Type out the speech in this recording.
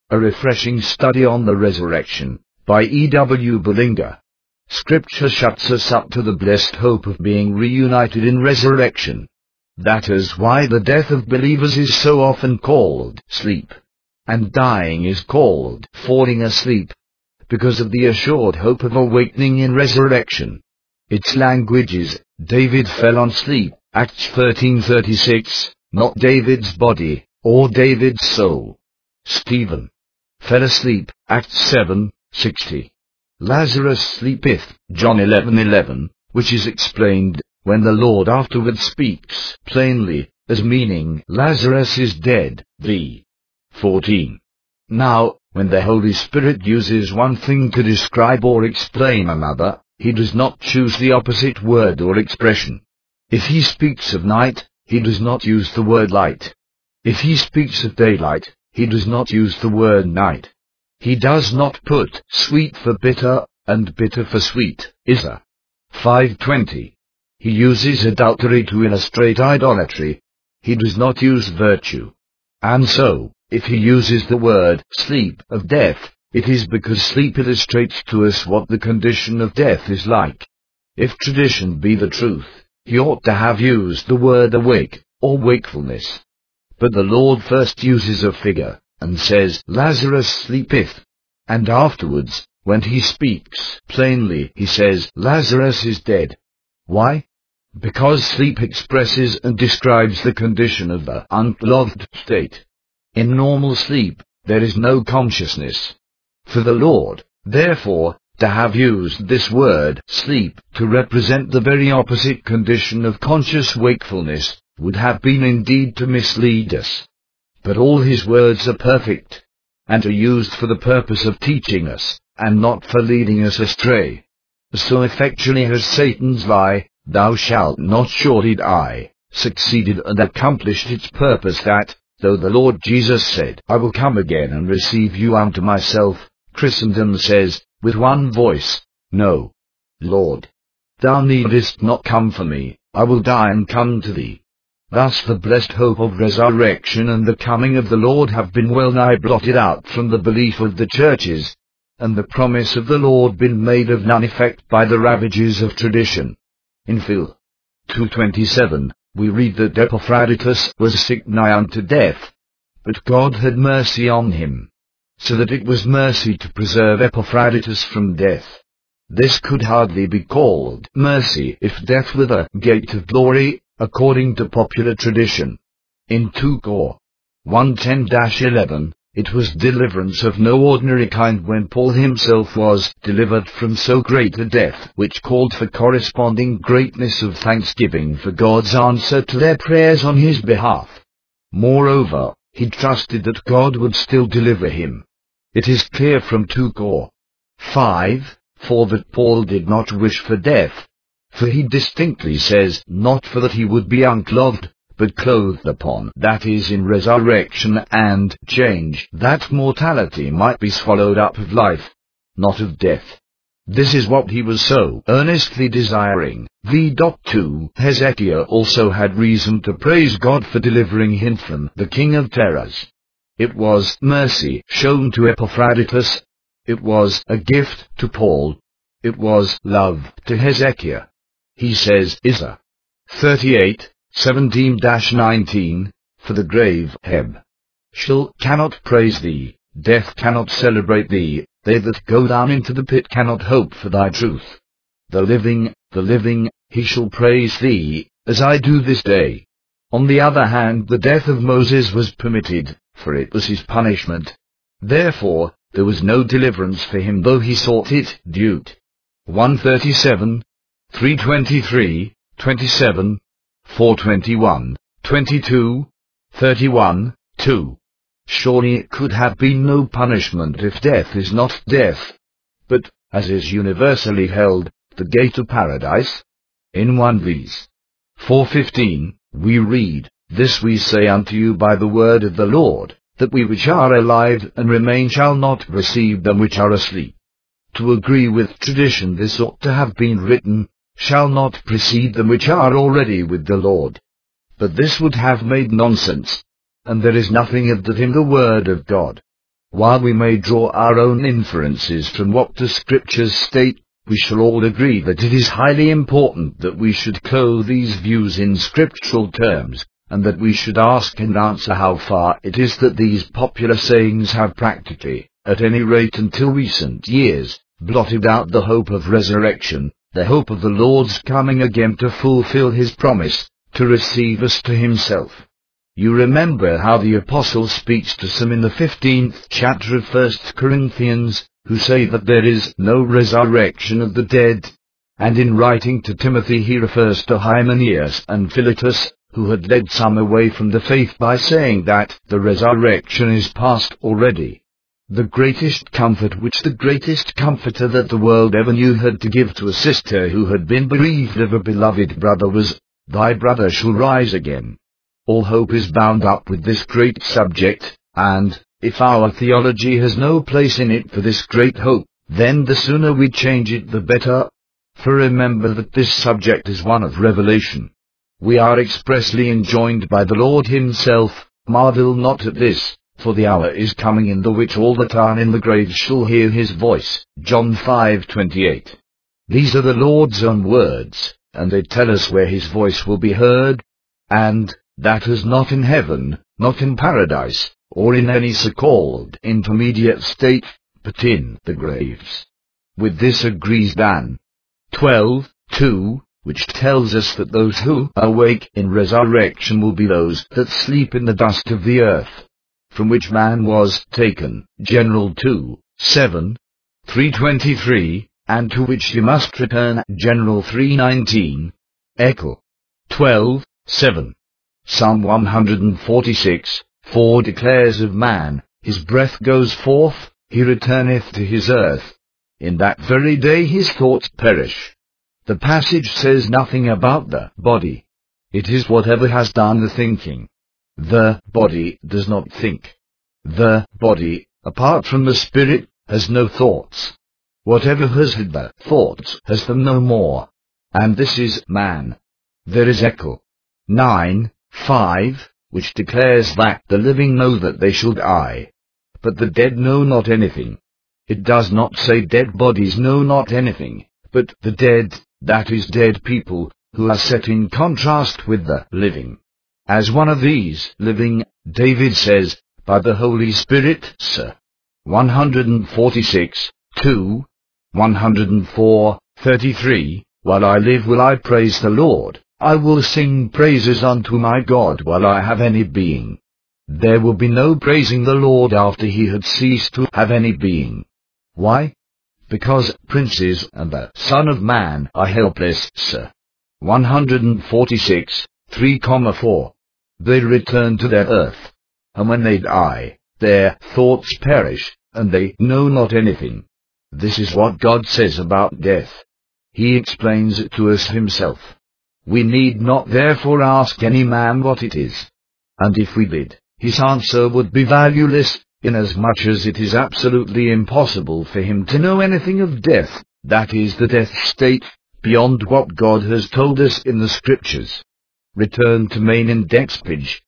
A refreshing study on the resurrection, by E.W. Bullinger. Scripture shuts us up to the blessed hope of being reunited in resurrection. That is why the death of believers is so often called sleep, and dying is called falling asleep, because of the assured hope of awakening in resurrection. Its language is, David fell on sleep, Acts 13:36, not David's body, or David's soul. Stephen fell asleep, Acts 7:60. Lazarus sleepeth, John 11:11, which is explained, when the Lord afterward speaks plainly, as meaning Lazarus is dead, v. 14. Now, when the Holy Spirit uses one thing to describe or explain another, he does not choose the opposite word or expression. If he speaks of night, he does not use the word light. If he speaks of daylight, he does not use the word night. He does not put sweet for bitter, and bitter for sweet, Isaiah 5:20. He uses adultery to illustrate idolatry. He does not use virtue. And so, if he uses the word sleep of death, it is because sleep illustrates to us what the condition of death is like. If tradition be the truth, he ought to have used the word awake, or wakefulness. But the Lord first uses a figure, and says, Lazarus sleepeth. And afterwards, when he speaks plainly, he says, Lazarus is dead. Why? Because sleep expresses and describes the condition of the unclothed state. In normal sleep, there is no consciousness. For the Lord, therefore, to have used this word, sleep, to represent the very opposite condition of conscious wakefulness, would have been indeed to mislead us. But all his words are perfect, and are used for the purpose of teaching us, and not for leading us astray. So effectually has Satan's lie, thou shalt not surely die, succeeded and accomplished its purpose that, though the Lord Jesus said, I will come again and receive you unto myself, Christendom says, with one voice, No, Lord, thou needest not come for me, I will die and come to thee. Thus the blessed hope of resurrection and the coming of the Lord have been well nigh blotted out from the belief of the churches, and the promise of the Lord been made of none effect by the ravages of tradition. In Phil 2:27, we read that Epaphroditus was sick nigh unto death, but God had mercy on him, so that it was mercy to preserve Epaphroditus from death. This could hardly be called mercy if death were the gate of glory, according to popular tradition. In 2 Cor 1:10-11, it was deliverance of no ordinary kind when Paul himself was delivered from so great a death, which called for corresponding greatness of thanksgiving for God's answer to their prayers on his behalf. Moreover, he trusted that God would still deliver him. It is clear from 2 Cor 5:4 that Paul did not wish for death, for he distinctly says, not for that he would be unclothed, but clothed upon, that is in resurrection and change, that mortality might be swallowed up of life, not of death. This is what he was so earnestly desiring. V.2 Hezekiah also had reason to praise God for delivering him from the king of terrors. It was mercy shown to Epaphroditus. It was a gift to Paul. It was love to Hezekiah. He says, Isaiah 38:17-19, for the grave, Heb, Sheol cannot praise thee, death cannot celebrate thee, they that go down into the pit cannot hope for thy truth. The living, he shall praise thee, as I do this day. On the other hand, the death of Moses was permitted, for it was his punishment. Therefore, there was no deliverance for him though he sought it. Jude 1:37, 3:23, 27, 4:21, 22, 31, 2. Surely it could have been no punishment if death is not death, but, as is universally held, the gate of paradise. In 1 Ves 4:15, we read, This we say unto you by the word of the Lord, that we which are alive and remain shall not receive them which are asleep. To agree with tradition, this ought to have been written, shall not precede them which are already with the Lord. But this would have made nonsense, and there is nothing of that in the word of God. While we may draw our own inferences from what the Scriptures state, we shall all agree that it is highly important that we should clothe these views in scriptural terms, and that we should ask and answer how far it is that these popular sayings have practically, at any rate until recent years, blotted out the hope of resurrection, the hope of the Lord's coming again to fulfill His promise, to receive us to Himself. You remember how the Apostle speaks to some in the 15th chapter of 1 Corinthians, who say that there is no resurrection of the dead. And in writing to Timothy he refers to Hymenaeus and Philetus, who had led some away from the faith by saying that the resurrection is past already. The greatest comfort which the greatest comforter that the world ever knew had to give to a sister who had been bereaved of a beloved brother was, "Thy brother shall rise again." All hope is bound up with this great subject, and, if our theology has no place in it for this great hope, then the sooner we change it the better. For remember that this subject is one of revelation. We are expressly enjoined by the Lord Himself, "Marvel not at this, for the hour is coming in the which all that are in the grave shall hear His voice." John 5:28. These are the Lord's own words, and they tell us where His voice will be heard, and that is not in heaven, not in paradise, or in any so-called intermediate state, but in the graves. With this agrees Dan 12:2, which tells us that those who awake in resurrection will be those that sleep in the dust of the earth, from which man was taken, General 2:7, 3:23, and to which he must return, General 3:19, Echo 12:7. Psalm 146:4 declares of man, "His breath goes forth, he returneth to his earth. In that very day his thoughts perish." The passage says nothing about the body. It is whatever has done the thinking. The body does not think. The body, apart from the spirit, has no thoughts. Whatever has had the thoughts has them no more. And this is man. There is Echo 9:5, which declares that the living know that they shall die, but the dead know not anything. It does not say dead bodies know not anything, but the dead, that is dead people, who are set in contrast with the living. As one of these living, David says, by the Holy Spirit, Sir. 146:2, 104:33, "While I live will I praise the Lord. I will sing praises unto my God while I have any being." There will be no praising the Lord after He had ceased to have any being. Why? Because princes and the Son of Man are helpless, Sir. 146:3,4. They return to their earth, and when they die, their thoughts perish, and they know not anything. This is what God says about death. He explains it to us Himself. We need not therefore ask any man what it is. And if we did, his answer would be valueless, inasmuch as it is absolutely impossible for him to know anything of death, that is the death state, beyond what God has told us in the Scriptures. Return to main index page